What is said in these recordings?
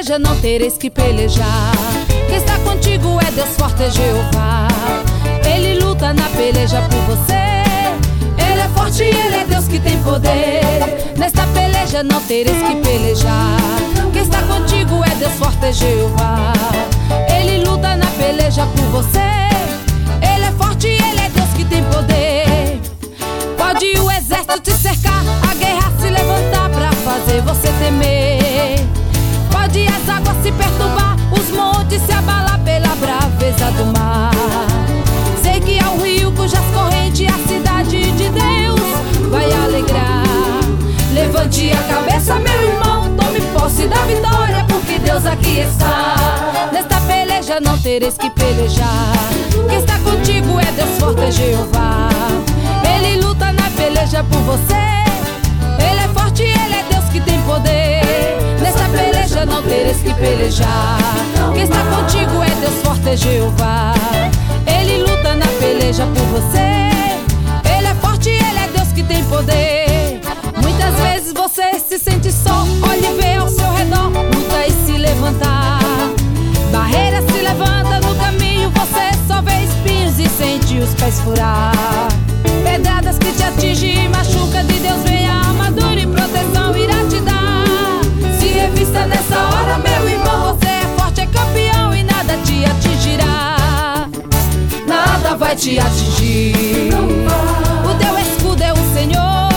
peleja não tereis que pelejar. Quem está contigo é Deus forte, é Jeová. Ele luta na peleja por você. Ele é forte e Ele é Deus que tem poder. Nesta peleja não tereis que pelejar. Quem está contigo é Deus forte, é Jeová. Ele luta na peleja por você. Ele é forte e Ele é Deus que tem poder. Pode o exército te cercar, a guerra se levantar pra fazer você temer. Pode as águas se perturbar, os montes se abalar pela braveza do mar. Sei que há um rio cujas correntes a cidade de Deus vai alegrar. Levante a cabeça, meu irmão, tome posse da vitória, porque Deus aqui está. Nesta peleja não tereis que pelejar. Quem está contigo é Deus forte, é Jeová. Ele luta na peleja por você. Ele é forte e Ele é Deus que tem poder. Nesta peleja não tereis que pelejar. Quem está contigo é Deus forte, é Jeová. Ele luta na peleja por você. Ele é forte e Ele é Deus que tem poder. Muitas vezes você se sente só, olhe e vê ao seu redor, luta e se levantar. Barreiras se levantam no caminho, você só vê espinhos e sente os pés furar. Pedradas que te atingem e machuca, de Deus vem a armadura e proteção irá te dar. Se revista nessa hora, meu irmão, você é forte, é campeão e nada te atingirá. Nada vai te atingir. O teu escudo é o Senhor.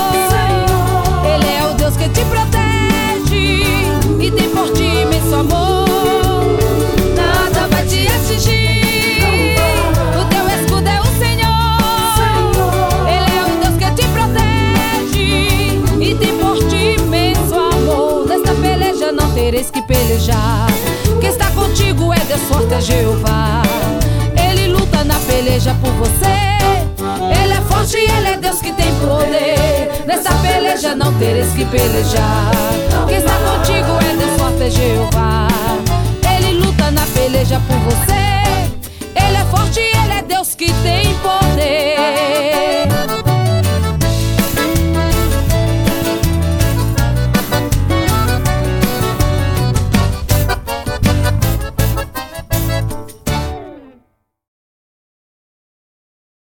Ele é o Deus que te protege e tem por ti imenso amor. Nada vai te atingir. O teu escudo é o Senhor. Ele é o Deus que te protege e tem por ti imenso amor. Nesta peleja não tereis que pelejar. Quem está contigo é Deus forte, é Jeová. Ele luta na peleja por você. Ele é forte e Ele é Deus que tem poder. Nessa peleja não tereis que pelejar. Quem está contigo é Deus forte, é Jeová.